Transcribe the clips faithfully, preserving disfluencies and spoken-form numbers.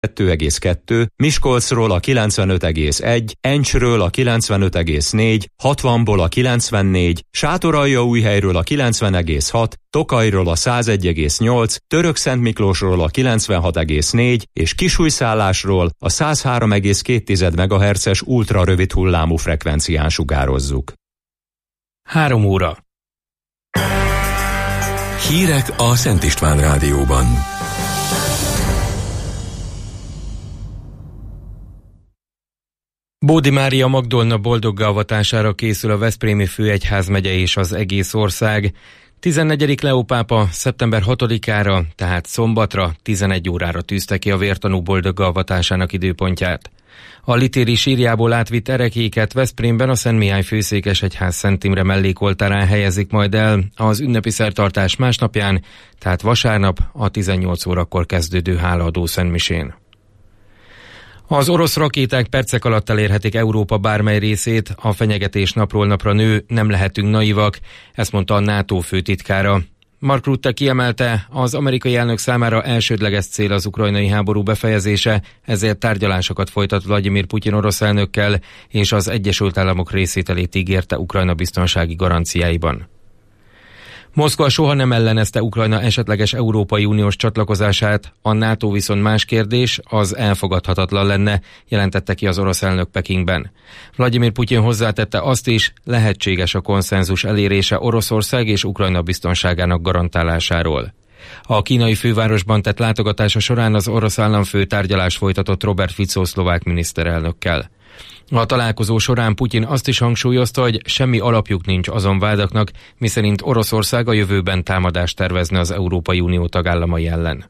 kettő egész kettő, Miskolcról a kilencvenöt egész egy, Encsről a kilencvenöt egész négy, hatvanból a kilencvennégy, Sátoraljaújhelyről a kilencven egész hat, Tokajról a száz egy egész nyolc, Törökszentmiklósról a kilencvenhat egész négy és Kisújszállásról a száz három egész két megahertzes ultrarövid hullámú frekvencián sugározzuk. Három óra. Hírek a Szent István Rádióban. Bódi Mária Magdolna boldoggá avatására készül a Veszprémi főegyházmegye és az egész ország. tizennegyedik Leó pápa szeptember hatodikára, tehát szombatra, tizenegy órára tűzte ki a vértanú boldoggá avatásának időpontját. A litéri sírjából átvitt erekéket Veszprémben a Szent Mihály főszékesegyház Szent Imre mellékoltárán helyezik majd el az ünnepi szertartás másnapján, tehát vasárnap a tizennyolc órakor kezdődő hálaadó szentmisén. Az orosz rakéták percek alatt elérhetik Európa bármely részét, a fenyegetés napról napra nő, nem lehetünk naivak, ezt mondta a NATO főtitkára. Mark Rutte kiemelte, az amerikai elnök számára elsődleges cél az ukrajnai háború befejezése, ezért tárgyalásokat folytat Vladimir Putyin orosz elnökkel, és az Egyesült Államok részvételét ígérte Ukrajna biztonsági garanciáiban. Moszkva soha nem ellenezte Ukrajna esetleges Európai Uniós csatlakozását, a NATO viszont más kérdés, az elfogadhatatlan lenne, jelentette ki az orosz elnök Pekingben. Vladimir Putyin hozzátette azt is, lehetséges a konszenzus elérése Oroszország és Ukrajna biztonságának garantálásáról. A kínai fővárosban tett látogatása során az orosz államfő tárgyalás folytatott Robert Fico szlovák miniszterelnökkel. A találkozó során Putyin azt is hangsúlyozta, hogy semmi alapjuk nincs azon vádaknak, miszerint Oroszország a jövőben támadást tervezne az Európai Unió tagállamai ellen.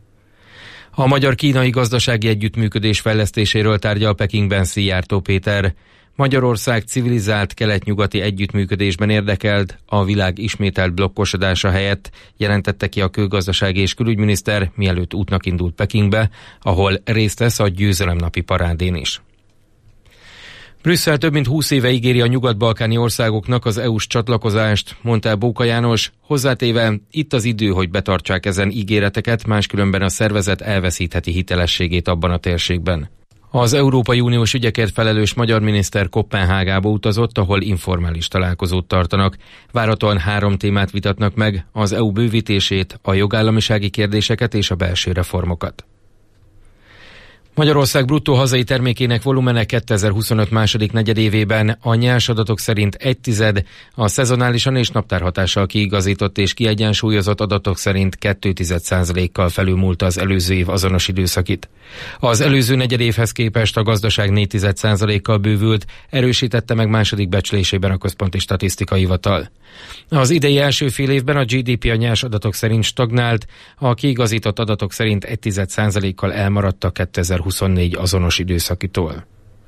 A magyar-kínai gazdasági együttműködés fejlesztéséről tárgyal Pekingben Szijjártó Péter. Magyarország civilizált kelet-nyugati együttműködésben érdekelt, a világ ismételt blokkosodása helyett, jelentette ki a külgazdasági és külügyminiszter, mielőtt útnak indult Pekingbe, ahol részt vesz a győzelemnapi parádén is. Brüsszel több mint húsz éve ígéri a nyugat-balkáni országoknak az é u-s csatlakozást, mondta el Bóka János, hozzátéve, itt az idő, hogy betartsák ezen ígéreteket, máskülönben a szervezet elveszítheti hitelességét abban a térségben. Az Európai Uniós ügyekért felelős magyar miniszter Koppenhágába utazott, ahol informális találkozót tartanak. Várhatóan három témát vitatnak meg, az é u bővítését, a jogállamisági kérdéseket és a belső reformokat. Magyarország bruttó hazai termékének volumene kétezer-huszonöt második negyedévében a nyers adatok szerint egy tized, a szezonálisan és naptárhatással kiigazított és kiegyensúlyozott adatok szerint két tized százalékkal felülmúlta az előző év azonos időszakit. Az előző negyedévhez képest a gazdaság négy tized százalékkal bővült, erősítette meg második becslésében a Központi Statisztikai Hivatal. Az idei első fél évben a gé dé pé a nyers adatok szerint stagnált, a kiigazított adatok szerint egy tized százalékkal elmaradt a kétezer-huszonnégy azonos időszakitól.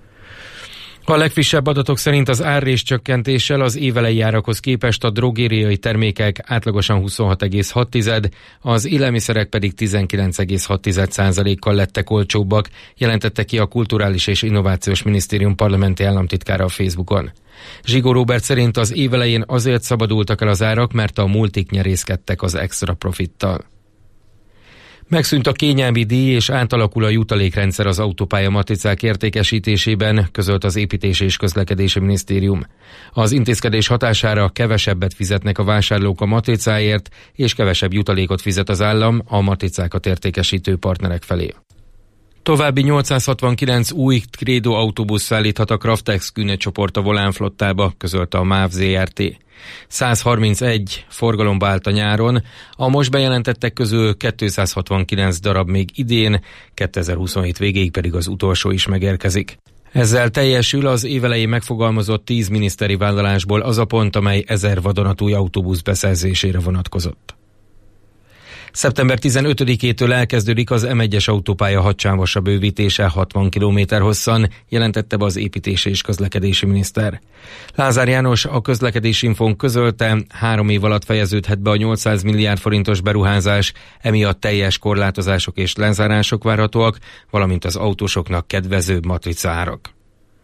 A legfrissebb adatok szerint az árrés csökkentéssel az évelei árakhoz képest a drogériai termékek átlagosan huszonhat egész hat tized, az élelmiszerek pedig tizenkilenc egész hat tized százalékkal lettek olcsóbbak, jelentette ki a Kulturális és Innovációs Minisztérium parlamenti államtitkára a Facebookon. Zsigó Róbert szerint az évelején azért szabadultak el az árak, mert a multik nyerészkedtek az extra profittal. Megszűnt a kényelmi díj és átalakul a jutalékrendszer az autópálya matricák értékesítésében, közölt az Építési és Közlekedési Minisztérium. Az intézkedés hatására kevesebbet fizetnek a vásárlók a matricáért, és kevesebb jutalékot fizet az állam a matricákat értékesítő partnerek felé. További nyolcszázhatvankilenc új Credo autóbusz szállíthat a Craftex Kühne csoport a Volán flottába, közölte a MÁV zé er té. százharmincegy forgalomba állt a nyáron, a most bejelentettek közül kétszázhatvankilenc darab még idén, kétezer-huszonhét végéig pedig az utolsó is megérkezik. Ezzel teljesül az évelején megfogalmazott tíz miniszteri vállalásból az a pont, amely ezer vadonatúj autóbusz beszerzésére vonatkozott. szeptember tizenötödikétől elkezdődik az em egyes autópálya hatsávos bővítése hatvan kilométer hosszan, jelentette be az Építési és Közlekedési Miniszter. Lázár János a Közlekedési Infón közölte, három év alatt fejeződhet be a nyolcszáz milliárd forintos beruházás, emiatt teljes korlátozások és lezárások várhatóak, valamint az autósoknak kedvezőbb matricaárak.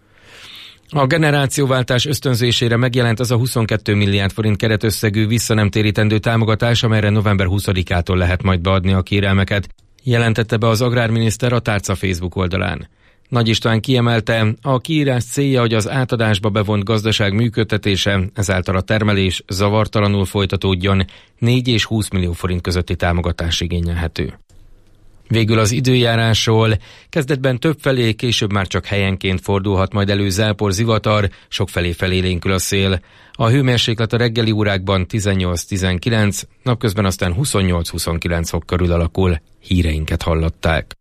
A generációváltás ösztönzésére megjelent az a huszonkettő milliárd forint keretösszegű visszanemtérítendő támogatás, amelyre november huszadikától lehet majd beadni a kérelmeket. jelentette be az agrárminiszter a Tárca Facebook oldalán. Nagy István kiemelte, a kiírás célja, hogy az átadásba bevont gazdaság működtetése, ezáltal a termelés zavartalanul folytatódjon, négy és húsz millió forint közötti támogatás igényelhető. Végül az időjárásról. Kezdetben többfelé, később már csak helyenként fordulhat majd elő zápor, zivatar, sokfelé felélénkül a szél. A hőmérséklet a reggeli órákban tizennyolc-tizenkilenc, napközben aztán huszonnyolc-huszonkilenc fok körül alakul. Híreinket hallották.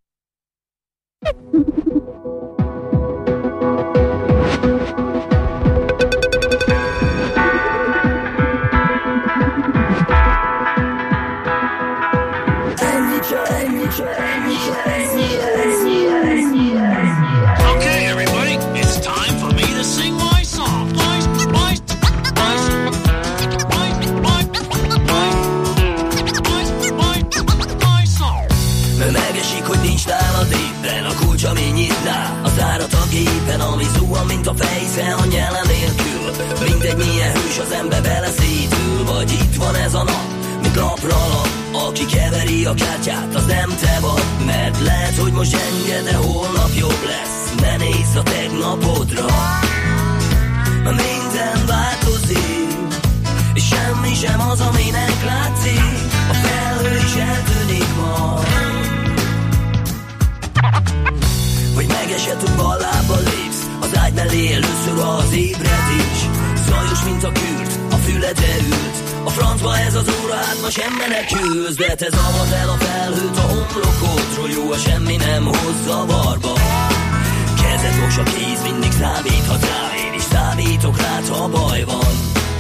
Okay, everybody, it's time for me to sing my song. My, my, my, my, my, my, my, my song. Mert megesik, hogy nincs nálad éppen a kulcs, ami nyitná az árat a gépen, ami zuhan, mint a fejsze a nyele nélkül. Mindegy, milyen hős az ember beleszétül, vagy itt van ez a nap, mint lapra lap. Aki keveri a kártyát, az nem te vagy, mert lehet, hogy most gyenge, de holnap jobb lesz. Ne nézz a tegnapodra, mert minden változik, és semmi sem az, aminek látszik. A felhő is eltűnik ma, vagy megesett, ballába lépsz az ágy mellé először az ébredés. Zajos, mint a kürt, a füledre ült. A francba ez az óra, hát ma sem menekülsz, de te zavard el a felhőt a homlokodról. Jó, ha semmi nem hoz zavarba. Kezed mos, a kéz mindig számíthat rá, én is számítok rád, ha baj van.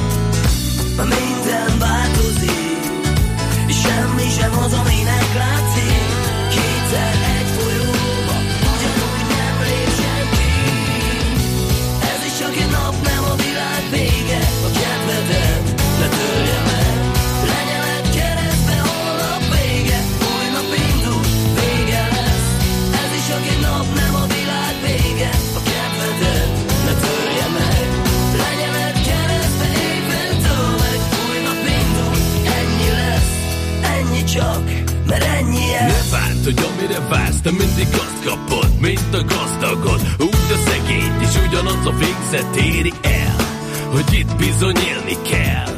Ma minden változik, és semmi sem az, aminek látszik. Kétszer egy folyóba, ugyanúgy nem lép senki. Ez is csak egy nap, nem a világ vége. A kedvedem ne törje meg, lenyeled keresztbe, holnap vége. Új nap indul, vége lesz. Ez is csak egy nap, nem a világ vége. A kedvedem ne törje meg, lenyeled keresztbe, éppen től meg. Új nap indul, ennyi lesz, ennyi csak, mert ennyi ez. Ne várd, hogy amire vársz, te mindig azt kapod, mint a gazdagod. Úgy a szegényt is ugyanaz a végzet éri el, hogy itt bizony élni kell.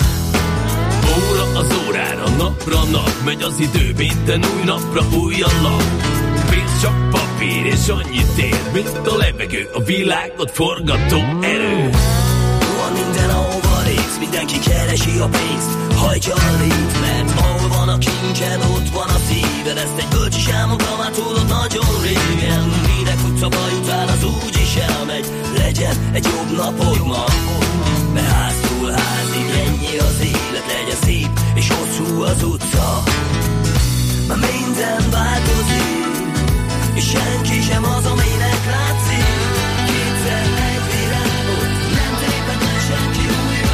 Óra az órára, napra nap, megy az idő, minden új napra új a lap. Pénz csak papír és annyit ér, mint a levegő, a világot forgató erő. Van minden, ahova rész, mindenki keresi a pénzt, hajtja a lét, mert ahol van a kincsed, ott van a szíved. Ezt egy bölcs is elmondta, már tudod nagyon régen. Minek futsz a baj után, az úgy is elmegy. Legyen egy jobb napod ma, mert háztól házig ennyi az élet. Legyen szép és hosszú az utca, mert minden változik, és senki sem az, aminek látszik. Kétszer egy virágot nem téped le senki újra.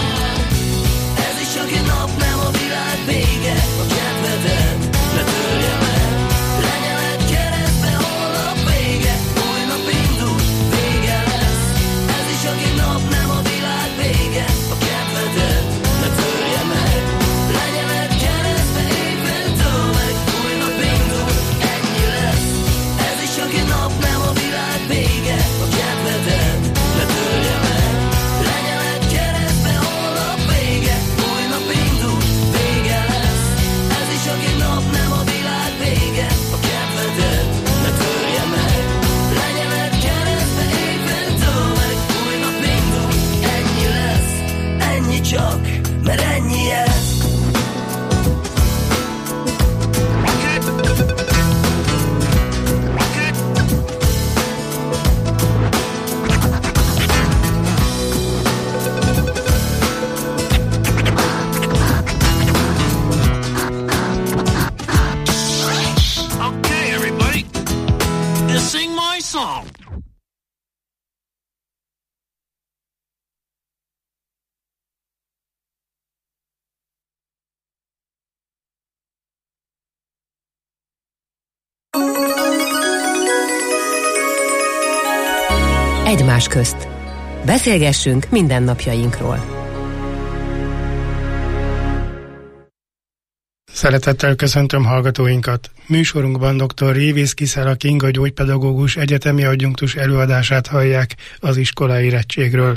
Ez is csak egy nap, nem a világ vége. A kedvedem ne törje meg, lenyeled keresztbe, holnap vége. Új nap indul, vége lesz. Ez is csak egy nap, nem a világ vége. A kedvedem ne törje meg, lenyeled keresztbe, éppen től meg. Új nap indul, ennyi lesz. Ez is csak egy nap, nem a világ vége. A kedvedem ne törje meg, lenyeled keresztbe, holnap vége. Új nap indul, vége lesz. Ez is csak egy nap, nem a világ vége. A kedvedem ne törje meg, lenyeled keresztbe, éppen től meg. Új nap indul, ennyi lesz, ennyi csak, mert ennyi ez. Okay, everybody, just sing my song. Egymás közt. Beszélgessünk mindennapjainkról. Szeretettel köszöntöm hallgatóinkat. Műsorunkban dr. Révész Kiszára Kinga gyógypedagógus egyetemi adjunktus előadását hallják az iskolai érettségről.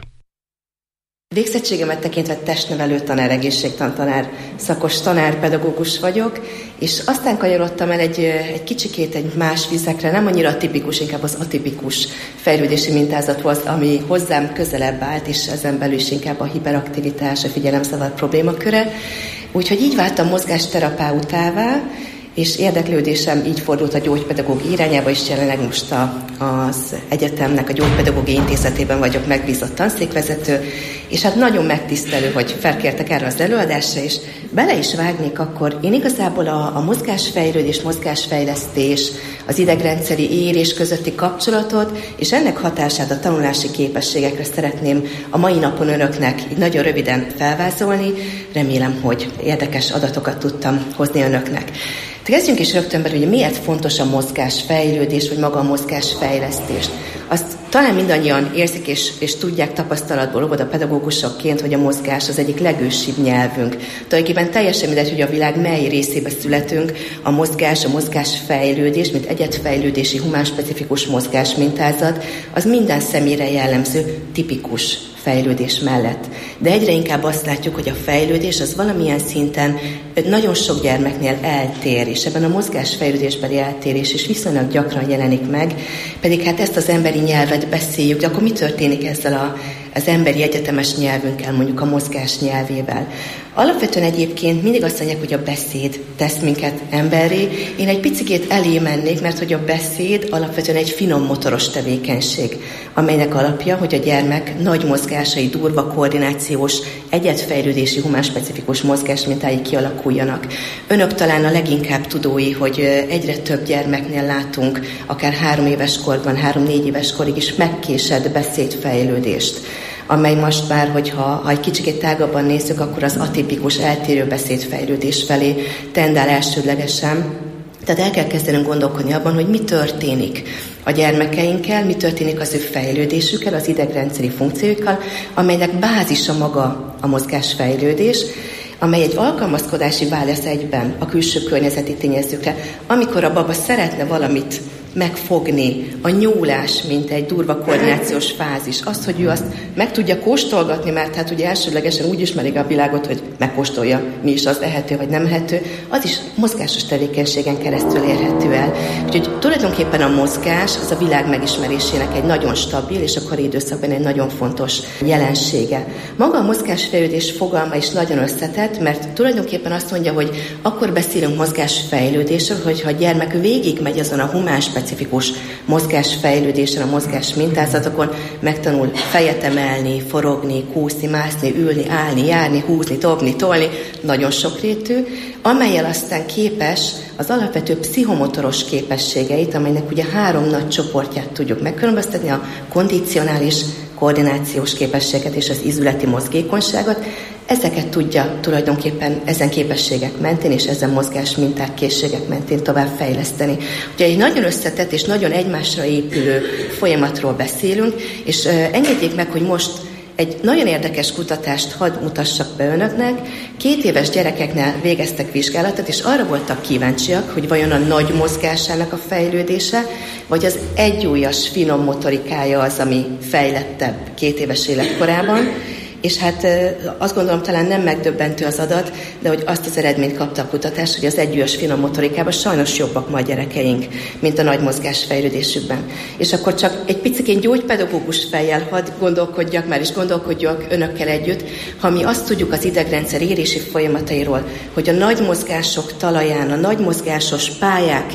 Végzettségemet tekintve testnevelő tanár, egészségtantanár, szakos tanár, pedagógus vagyok, és aztán kanyarodtam el egy, egy kicsikét egy más vizekre, nem annyira tipikus, inkább az atipikus fejlődési mintázat volt, ami hozzám közelebb állt, és ezen belül is inkább a hiperaktivitás, a figyelemzavar problémaköre. Úgyhogy így váltam mozgásterapeutává, és érdeklődésem így fordult a gyógypedagógia irányába, és jelenleg most a, az egyetemnek a gyógypedagógiai intézetében vagyok megbízott tanszékvezető, és hát nagyon megtisztelő, hogy felkértek erre az előadásra, és bele is vágnék akkor. Én igazából a, a mozgásfejlődés, mozgásfejlesztés, az idegrendszeri érés közötti kapcsolatot, és ennek hatását a tanulási képességekre szeretném a mai napon önöknek így nagyon röviden felvázolni. Remélem, hogy érdekes adatokat tudtam hozni önöknek. Kezdjünk is rögtön belőle, hogy miért fontos a mozgásfejlődés, vagy maga a mozgásfejlesztés. Azt talán mindannyian érzik és, és tudják tapasztalatból, óvodapedagógusokként, hogy a mozgás az egyik legősibb nyelvünk. Tulajdonképpen teljesen mindegy, hogy a világ mely részébe születünk, a mozgás, a mozgásfejlődés, mint egyedfejlődési, humánspecifikus mozgásmintázat, az minden személyre jellemző, tipikus fejlődés mellett. De egyre inkább azt látjuk, hogy a fejlődés az valamilyen szinten nagyon sok gyermeknél eltér, és ebben a mozgásfejlődésbeli eltérés is viszonylag gyakran jelenik meg, pedig hát ezt az emberi nyelvet beszéljük, de akkor mi történik ezzel a, az emberi egyetemes nyelvünkkel, mondjuk a mozgás nyelvével? Alapvetően egyébként mindig azt mondják, hogy a beszéd tesz minket emberré. Én egy picikét elé mennék, mert hogy a beszéd alapvetően egy finom motoros tevékenység, amelynek alapja, hogy a gyermek nagy mozgásai, durva koordinációs, egyedfejlődési, humánspecifikus mozgásmintái kialakuljanak. Önök talán a leginkább tudói, hogy egyre több gyermeknél látunk, akár három éves korban, három-négy éves korig is megkésett beszédfejlődést, amely most már, hogyha ha egy kicsit tágabban nézzük, akkor az atipikus, eltérő beszédfejlődés felé tendál elsődlegesen. Tehát el kell kezdenünk gondolkodni abban, hogy mi történik a gyermekeinkkel, mi történik az ő fejlődésükkel, az idegrendszeri funkcióikkal, amelynek bázisa maga a mozgásfejlődés, amely egy alkalmazkodási válasz egyben a külső környezeti tényezőkre. Amikor a baba szeretne valamit megfogni, a nyúlás, mint egy durva koordinációs fázis, azt, hogy ő azt meg tudja kóstolgatni, mert hát ugye elsődlegesen úgy ismerik a világot, hogy megkóstolja, mi is az ehető vagy nem ehető, az is mozgásos tevékenységen keresztül érhető el. Úgyhogy tulajdonképpen a mozgás az a világ megismerésének egy nagyon stabil, és a kori időszakban egy nagyon fontos jelensége. Maga a mozgásfejlődés fogalma is nagyon összetett, mert tulajdonképpen azt mondja, hogy akkor beszélünk mozgásfejlődésről, hogyha a gyermek végigmegy azon a humán specifikus mozgásfejlődésen, a mozgás mintázatokon, megtanul fejet emelni, forogni, kúszni, mászni, ülni, állni, járni, húzni, dobni, tolni, nagyon sokrétű, amellyel aztán képes az alapvető pszichomotoros képességeit, amelynek ugye három nagy csoportját tudjuk megkülönböztetni, a kondicionális, koordinációs képességet és az izületi mozgékonyságot, ezeket tudja tulajdonképpen ezen képességek mentén és ezen mozgás minták, készségek mentén tovább fejleszteni. Ugye egy nagyon összetett és nagyon egymásra épülő folyamatról beszélünk, és uh, engedjék meg, hogy most egy nagyon érdekes kutatást hadd mutassak be önöknek. Két éves gyerekeknél végeztek vizsgálatot, és arra voltak kíváncsiak, hogy vajon a nagy mozgásának a fejlődése, vagy az egyújas finom motorikája az, ami fejlettebb két éves életkorában. És hát azt gondolom, talán nem megdöbbentő az adat, de hogy azt az eredményt kapta a kutatás, hogy az együgyes finom motorikában sajnos jobbak ma a gyerekeink, mint a nagy mozgásfejlődésükben. És akkor csak egy picikén gyógypedagógus fejjel hadd gondolkodjak már, és gondolkodjak önökkel együtt, ha mi azt tudjuk az idegrendszer érési folyamatairól, hogy a nagy mozgások talaján, a nagy mozgásos pályák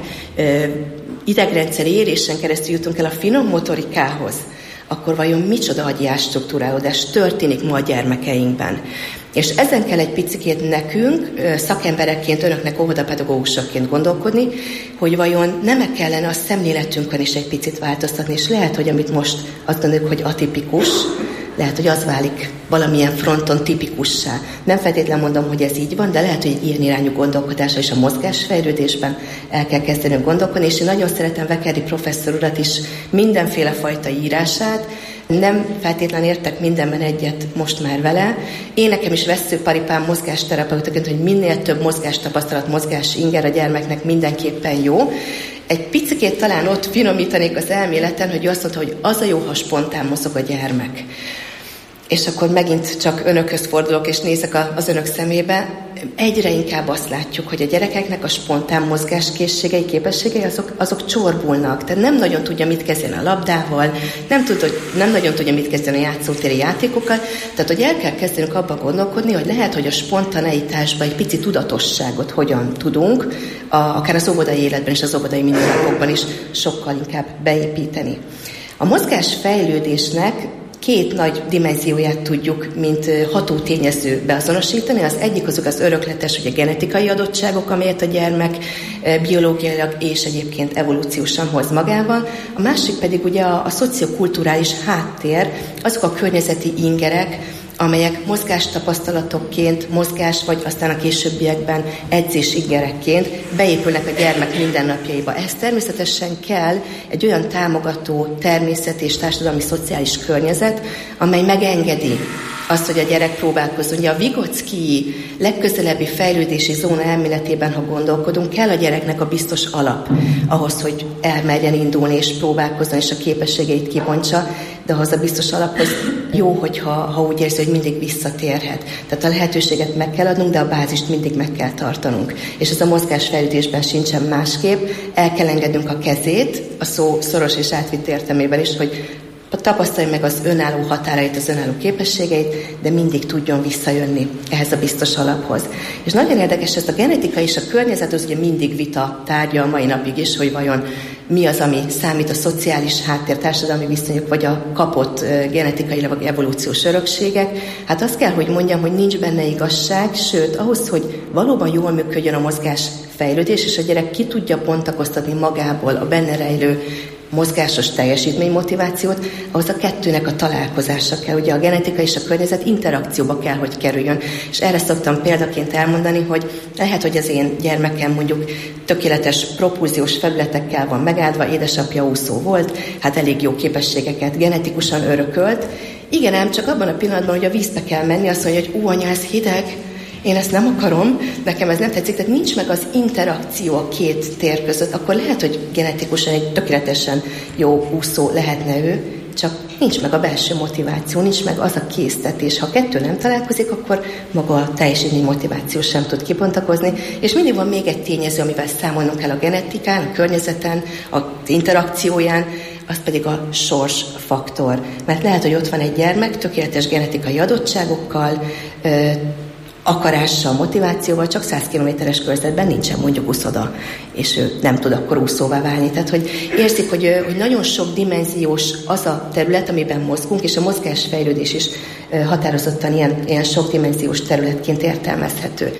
idegrendszer érésen keresztül jutunk el a finom motorikához, akkor vajon micsoda agyi átstruktúrálódás történik ma a gyermekeinkben. És ezen kell egy picikét nekünk, szakemberekként, önöknek óvodapedagógusokként gondolkodni, hogy vajon nem kellene a szemléletünkön is egy picit változtatni, és lehet, hogy amit most azt gondoljuk, hogy atipikus, lehet, hogy az válik valamilyen fronton tipikussá. Nem feltétlenül mondom, hogy ez így van, de lehet, hogy egy ilyen irányú gondolkodásra és a mozgásfejlődésben el kell kezdenünk gondolkodni, és én nagyon szeretem Vekeri professzor urat is, mindenféle fajta írását, Nem feltétlenül értek mindenben egyet most már vele. Én nekem is vesszőparipám mozgásterapeutaként, hogy minél több mozgástapasztalat, mozgás inger a gyermeknek mindenképpen jó. Egy picikét talán ott finomítanék az elméleten, hogy azt mondta, hogy az a jó, ha spontán mozog a gyermek. És akkor megint csak önökhöz fordulok, és nézek az önök szemébe. Egyre inkább azt látjuk, hogy a gyerekeknek a spontán mozgáskészségei, képességei, azok, azok csorbulnak. Tehát nem nagyon tudja, mit kezdeni a labdával, nem, tud, nem nagyon tudja, mit kezdeni a játszótéri játékokkal. Tehát, hogy el kell kezdenünk abba gondolkodni, hogy lehet, hogy a spontaneitásban egy pici tudatosságot hogyan tudunk, a, akár az óvodai életben és az óvodai mindennapokban is sokkal inkább beépíteni. A mozgás fejlődésnek két nagy dimenzióját tudjuk, mint ható tényező beazonosítani. Az egyik azok az örökletes, ugye genetikai adottságok, amelyet a gyermek biológiailag és egyébként evolúciósan hoz magával. A másik pedig ugye a, a szociokulturális háttér, azok a környezeti ingerek, amelyek mozgástapasztalatokként, mozgás, vagy aztán a későbbiekben edzés ingerekként beépülnek a gyermek mindennapjaiba. Ehhez természetesen kell egy olyan támogató természet és társadalmi szociális környezet, amely megengedi azt, hogy a gyerek próbálkozzon. Ugye a Vygotsky legközelebbi fejlődési zóna elméletében, ha gondolkodunk, kell a gyereknek a biztos alap ahhoz, hogy elmerjen indulni és próbálkozzon, és a képességeit kibontsa, de ahhoz a biztos alaphoz jó, hogyha ha úgy érzi, hogy mindig visszatérhet. Tehát a lehetőséget meg kell adnunk, de a bázist mindig meg kell tartanunk. És ez a mozgásfejlődésben sincsen másképp. El kell engednünk a kezét, a szó szoros és átvitt értelmében is, hogy tapasztalja meg az önálló határait, az önálló képességeit, de mindig tudjon visszajönni ehhez a biztos alaphoz. És nagyon érdekes, ez a genetika és a környezet, az ugye mindig vita tárgya a mai napig is, hogy vajon mi az, ami számít a szociális háttér, társadalmi viszonyok, vagy a kapott genetikai vagy evolúciós örökségek. Hát azt kell, hogy mondjam, hogy nincs benne igazság, sőt, ahhoz, hogy valóban jól működjön a mozgás fejlődés, és a gyerek ki tudja bontakoztatni magából a benne rejlő mozgásos teljesítménymotivációt, ahhoz a kettőnek a találkozása kell. Ugye a genetika és a környezet interakcióba kell, hogy kerüljön. És erre szoktam példaként elmondani, hogy lehet, hogy az én gyermekem mondjuk tökéletes propulziós felületekkel van megáldva, édesapja úszó volt, hát elég jó képességeket genetikusan örökölt. Igen, ám csak abban a pillanatban, hogy a vízbe kell menni, azt mondja, hogy ú, anya, ez hideg, én ezt nem akarom, nekem ez nem tetszik, tehát nincs meg az interakció a két tér között, akkor lehet, hogy genetikusan egy tökéletesen jó úszó lehetne ő, csak nincs meg a belső motiváció, nincs meg az a késztetés. Ha kettő nem találkozik, akkor maga a teljesítmény motiváció sem tud kibontakozni, és mindig van még egy tényező, amivel számolnunk kell a genetikán, a környezeten, az interakcióján, az pedig a sorsfaktor. Mert lehet, hogy ott van egy gyermek tökéletes genetikai adottságokkal, akarással, motivációval, csak száz kilométeres körzetben nincsen mondjuk úszoda, és ő nem tud akkor úszóvá válni. Tehát, hogy érzik, hogy, hogy nagyon sok dimenziós az a terület, amiben mozgunk, és a mozgásfejlődés is határozottan ilyen, ilyen sok dimenziós területként értelmezhető.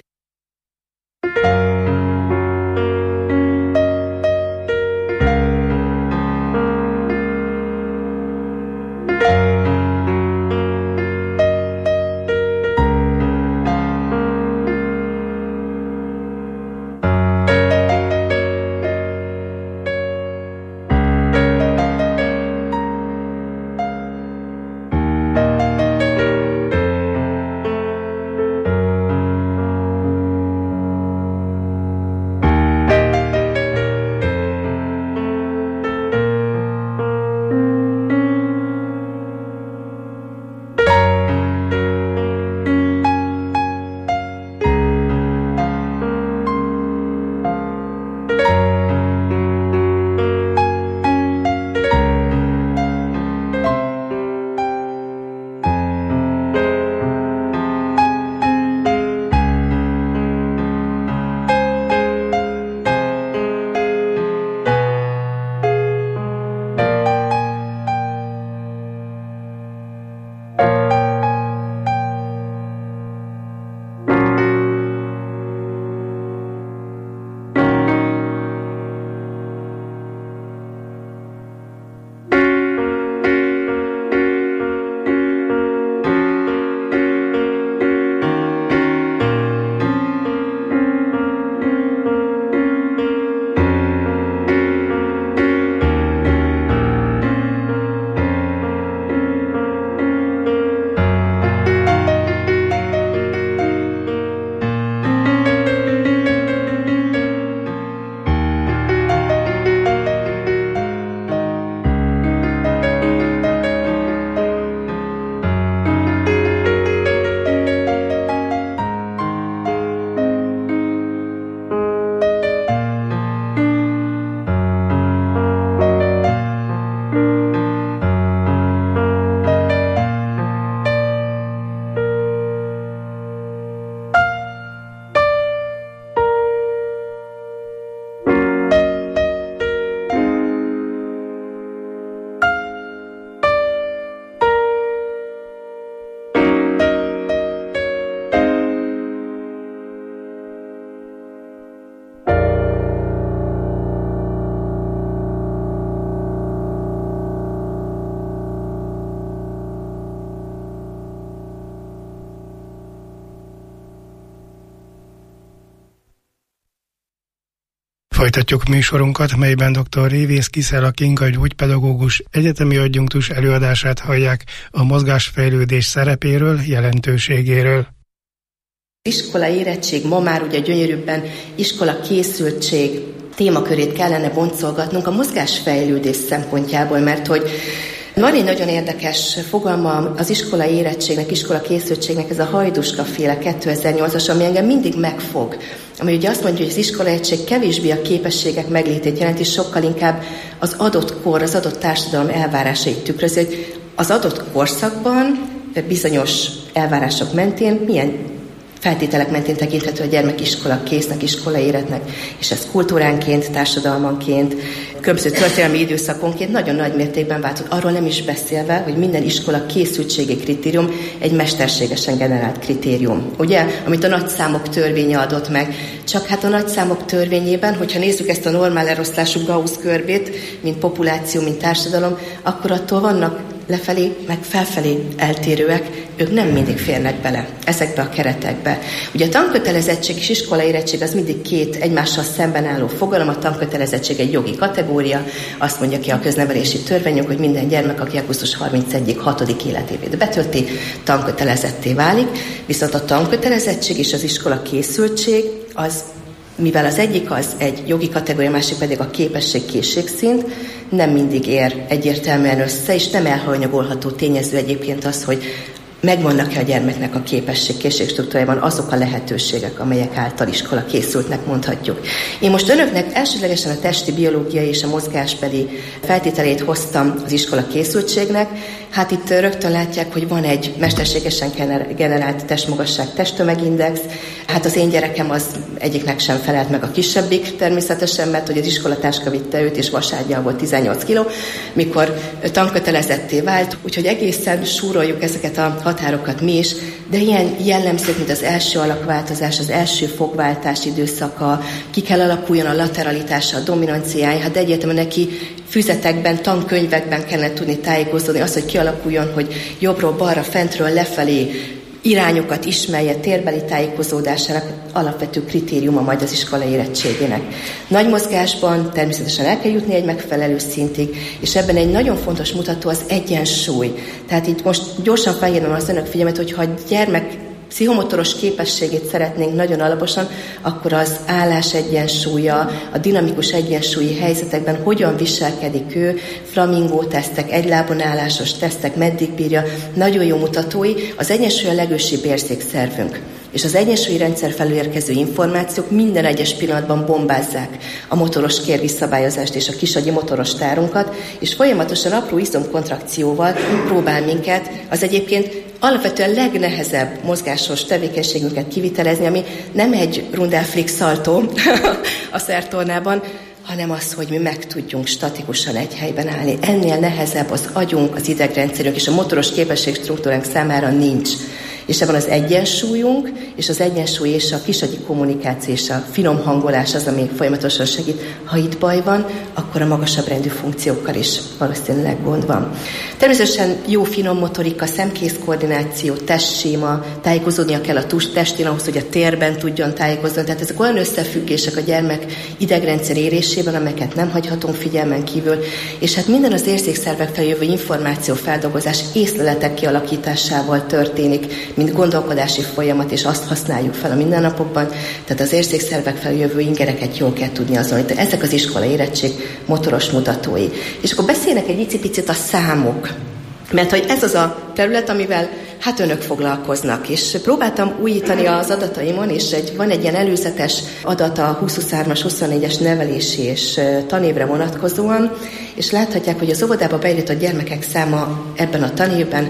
Folytatjuk műsorunkat, melyben dr. Révész Kiszela Kinga gyógypedagógus egyetemi adjunktus előadását hallják a mozgásfejlődés szerepéről, jelentőségéről. Iskola érettség, ma már ugye gyönyörűbben iskola készültség témakörét kellene boncolgatnunk a mozgásfejlődés szempontjából, mert hogy van egy nagyon érdekes fogalma az iskola érettségnek, iskola készültségnek, ez a Hajduska-féle kétezer-nyolcas, ami engem mindig megfog. Ami ugye azt mondja, hogy az iskola érettség kevésbé a képességek meglétét jelenti, sokkal inkább az adott kor, az adott társadalom elvárásait tükrözi, hogy az adott korszakban bizonyos elvárások mentén milyen feltételek mentén tekinthető a gyermek iskola késznek, iskola éretnek, és ez kultúránként, társadalmanként, különböző történelmi időszakonként nagyon nagy mértékben változik. Arról nem is beszélve, hogy minden iskola készültségi kritérium egy mesterségesen generált kritérium. Ugye, amit a nagyszámok törvénye adott meg. Csak hát a nagyszámok törvényében, hogyha nézzük ezt a normál eloszlású Gauss körbét, mint populáció, mint társadalom, akkor attól vannak lefelé, meg felfelé eltérőek, ők nem mindig férnek bele ezekbe a keretekbe. Ugye a tankötelezettség és iskola érettség az mindig két egymással szemben álló fogalom, a tankötelezettség egy jogi kategória, azt mondja ki a köznevelési törvényünk, hogy minden gyermek, aki augusztus harmincegyedikéig hatodik életévét betölti, tankötelezetté válik, viszont a tankötelezettség és az iskola készültség az, mivel az egyik az egy jogi kategória, a másik pedig a képesség-készségszint, nem mindig ér egyértelműen össze, és nem elhanyagolható tényező egyébként az, hogy megvannak-e a gyermeknek a képesség-készség struktúrájában azok a lehetőségek, amelyek által iskola készültnek mondhatjuk. Én most önöknek elsődlegesen a testi, biológiai és a mozgásbeli feltételét hoztam az iskola készültségnek. Hát itt rögtön látják, hogy van egy mesterségesen generált testmagasság testtömegindex. Hát az én gyerekem az egyiknek sem felelt meg, a kisebbik természetesen, mert hogy az iskolatáska vitte őt, és vasággyal volt tizennyolc kiló, mikor tankötelezetté vált, úgyhogy egészen súroljuk ezeket a határokat mi is, de ilyen jellemzők, mint az első alakváltozás, az első fogváltás időszaka, ki kell alakuljon a lateralitása, a dominanciája, hát egyértelműen neki füzetekben, tankönyvekben kellene tudni tájékozódni, az, hogy kialakuljon, hogy jobbról, balra, fentről, lefelé irányokat ismerje, térbeli tájékozódásának alapvető kritériuma majd az iskola érettségének. Nagy mozgásban természetesen el kell jutni egy megfelelő szintig, és ebben egy nagyon fontos mutató az egyensúly. Tehát itt most gyorsan felhívom az önök figyelmet, hogy ha a gyermek pszichomotoros képességét szeretnénk nagyon alaposan, akkor az állás egyensúlya, a dinamikus egyensúlyi helyzetekben hogyan viselkedik ő, flamingó tesztek, egylábon állásos tesztek, meddig bírja, nagyon jó mutatói, az egyensúly a legősibb érzékszervünk. És az egyensúlyi rendszer felől érkező információk minden egyes pillanatban bombázzák a motoros kérvisszabályozást és a kisagyi motoros tárunkat, és folyamatosan apró izomkontrakcióval próbál minket az egyébként alapvetően legnehezebb mozgásos tevékenységünket kivitelezni, ami nem egy rundelflick szaltó a szertornában, hanem az, hogy mi meg tudjunk statikusan egy helyben állni. Ennél nehezebb az agyunk, az idegrendszerünk és a motoros képességstruktúránk számára nincs. És ebben az egyensúlyunk, és az egyensúly és a kisagyi kommunikáció és a finom hangolás az, ami folyamatosan segít. Ha itt baj van, akkor a magasabb rendű funkciókkal is valószínűleg gond van. Természetesen jó finom motorika, szemkész koordináció, testséma, tájékozódnia kell a testén ahhoz, hogy a térben tudjon tájékozni. Tehát ezek olyan összefüggések a gyermek idegrendszer érésében, amelyeket nem hagyhatunk figyelmen kívül. És hát minden az érzékszervek felé jövő információfeldolgozás észleletek kialakításával történik, mint gondolkodási folyamat, és azt használjuk fel a mindennapokban, tehát az érzékszervek felé jövő ingereket jól kell tudni azonosítani. Ezek az iskola érettség motoros mutatói. És akkor beszélnek egy icipicit a számok, mert hogy ez az a terület, amivel hát önök foglalkoznak, és próbáltam újítani az adataimon, és egy, van egy ilyen előzetes adat a húsz-huszonhármas, huszonnégyes nevelési és tanévre vonatkozóan, és láthatják, hogy az óvodába bejutott gyermekek száma ebben a tanévben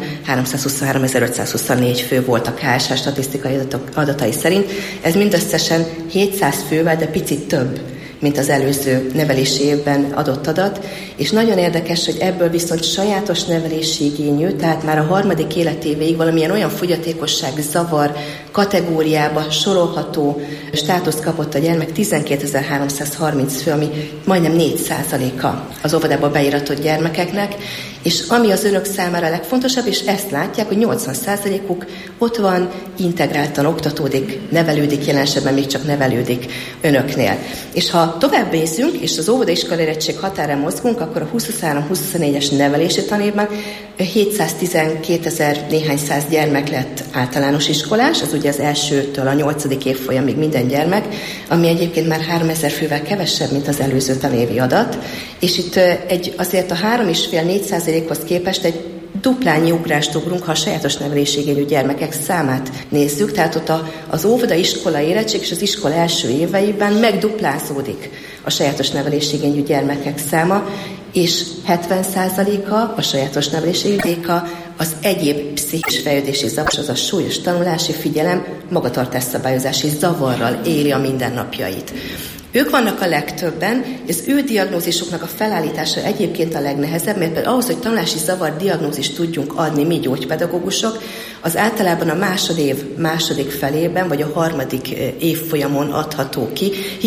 háromszázhuszonháromezer-ötszázhuszonnégy fő volt a ká es há statisztikai adatok, adatai szerint. Ez mindösszesen hétszáz fővel, de picit több, mint az előző nevelési évben adott adat, és nagyon érdekes, hogy ebből viszont sajátos nevelési igényű, tehát már a harmadik életévéig valamilyen olyan fogyatékosság, zavar, kategóriába sorolható státuszt kapott a gyermek tizenkétezer-háromszázharminc fő, ami majdnem négy százaléka az óvodába beíratott gyermekeknek, és ami az önök számára a legfontosabb, és ezt látják, hogy nyolcvan százalékuk ott van, integráltan oktatódik, nevelődik, jelen esetben még csak nevelődik önöknél. És ha tovább nézzünk, és az óvodaiskola érettség határán mozgunk, akkor a huszonhárom-huszonnégyes nevelési tanévben hétszáztizenkétezer néhány száz gyermek lett általános iskolás, az ugye az elsőtől a nyolcadik évfolyamig minden gyermek, ami egyébként már háromezer fővel kevesebb, mint az előző tanévi adat, és itt egy, azért a három egész öt-négy százalékhoz képest egy duplányi ugrást ugrunk, ha a sajátos nevelésségényű gyermekek számát nézzük, tehát ott a, az óvoda iskola érettség és az iskola első éveiben megduplázódik a sajátos nevelésségényű gyermekek száma, és hetven százaléka a sajátos nevelésségényűka az egyéb pszichés fejlődési zavar, az a súlyos tanulási figyelem, magatartásszabályozási zavarral éri a mindennapjait. Ők vannak a legtöbben, az ő diagnózisoknak a felállítása egyébként a legnehezebb, mert például ahhoz, hogy tanulási zavar diagnózist tudjunk adni mi gyógypedagógusok, az általában a másodév második felében, vagy a harmadik évfolyamon adható ki,